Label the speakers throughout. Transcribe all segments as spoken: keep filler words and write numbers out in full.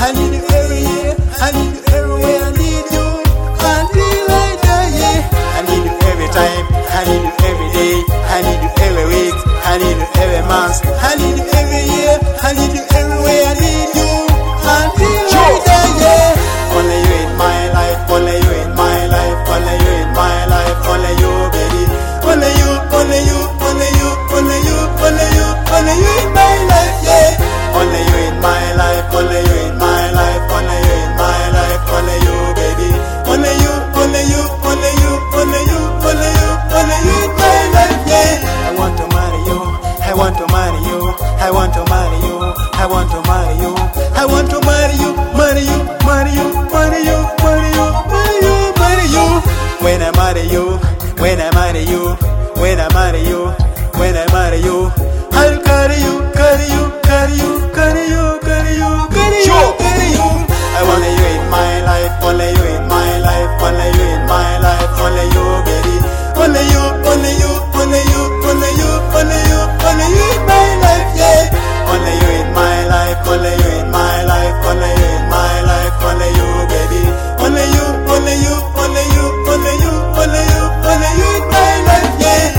Speaker 1: I need you every year, I need you everywhere, I need you until I die, yeah. I need you every time, I need you every day, I need you every week, I need you every month, I need you every year, I need you everywhere, I need you until I die, yeah. Only you in my life, only you in my life, only you in my life, only you, baby. Only you, only you, only you, only you, only you, only you in my life, yeah. Only you in my life, only you in my life, only you in my life, only you, baby. Only you, only you, only you, only you, only you, only you in my life, yeah. I want to marry you, I want to marry you, I want to marry you, I want to marry you, I want to marry you, marry you, marry you, marry you, marry you, marry you, marry you. When I marry you, when I marry you, when I marry you, when I marry you, I'll carry you, carry you, carry you, carry you, carry you, carry you, carry you. I want you in my life, only you in my life, only you in my life, only you, baby. Only you, only you, only you, only you, only you, only you in my life, yeah. Only you in my life, only you in my life, only you in my life, only you, baby. Only you, only you, only you, only you, only you, only you in my life, yeah.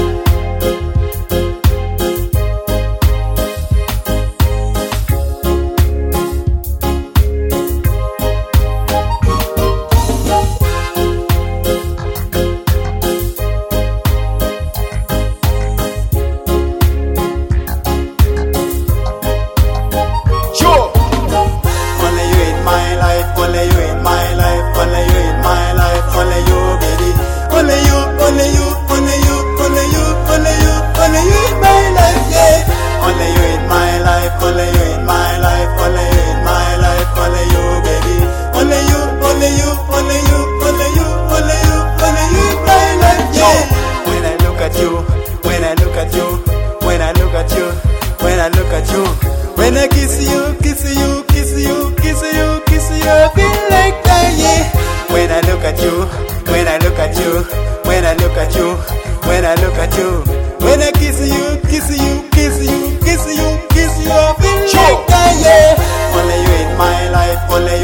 Speaker 1: When I kiss you, kiss you, kiss you, kiss you, kiss you, I feel like that, yeah. When I look at you, when I look at you, when I look at you, when I look at you, when I kiss you, kiss you, kiss you, kiss you, kiss you, I feel like that, yeah. Only you in my life, only you.